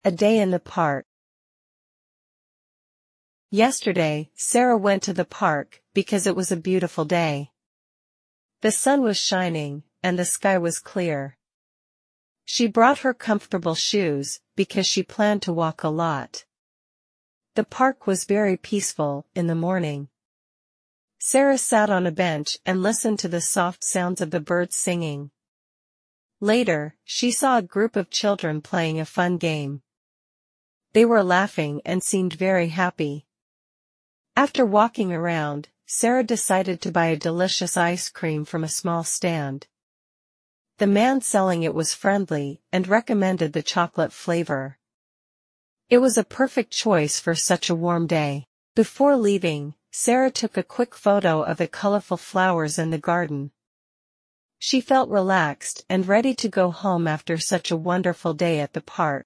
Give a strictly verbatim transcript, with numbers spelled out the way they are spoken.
A day in the park. Yesterday, Sarah went to the park because it was a beautiful day. The sun was shining, and the sky was clear. She brought her comfortable shoes because she planned to walk a lot. The park was very peaceful in the morning. Sarah sat on a bench and listened to the soft sounds of the birds singing. Later, she saw a group of children playing a fun game. They were laughing and seemed very happy. After walking around, Sarah decided to buy a delicious ice cream from a small stand. The man selling it was friendly and recommended the chocolate flavor. It was a perfect choice for such a warm day. Before leaving, Sarah took a quick photo of the colorful flowers in the garden. She felt relaxed and ready to go home after such a wonderful day at the park.